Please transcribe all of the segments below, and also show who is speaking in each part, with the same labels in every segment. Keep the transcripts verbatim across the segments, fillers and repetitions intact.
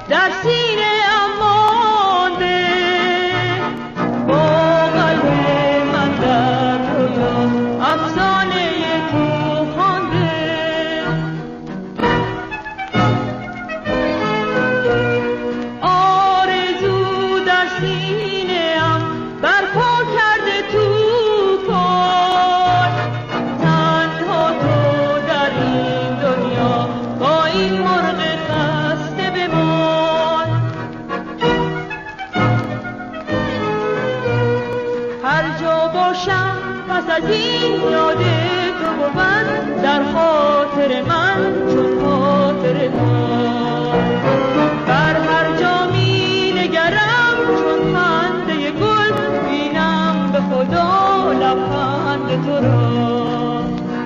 Speaker 1: در سینه مانده، با قلب من در رویا افسانه تو خوانده. آرزو در سینه ام برپا کرده طوفان، تنها تو در این دنیا با این مرغ خسته بمان. هر جا باشم پس از این یاد تو بود در خاطر من چون خاطر من. بر هر جا می نگرم چون خنده گل بینم به خدا لبخند تو را.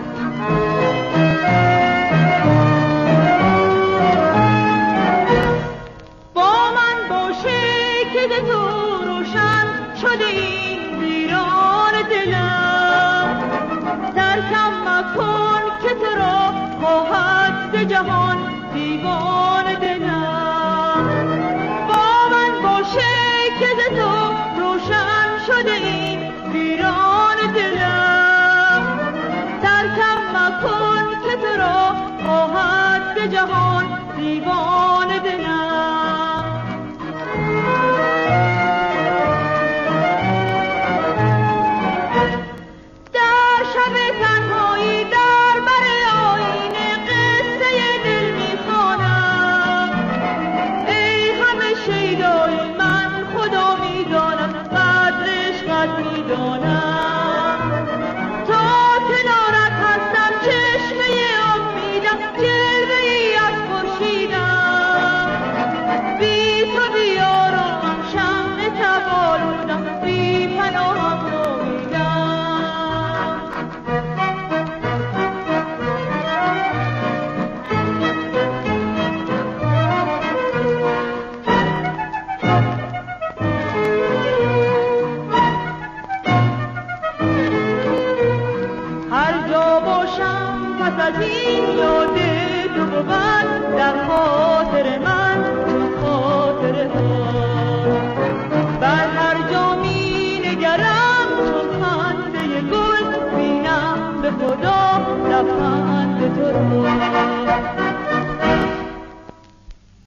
Speaker 1: با من باشه که ز تو روشن شده این ویران دلم، ترکم مکن که تو را خواهد ز جهان دیوان دلم. با من باشه که ز تو روشن شده این ویران دلم، ترکم مکن که تو را خواهد ز جهان دیوان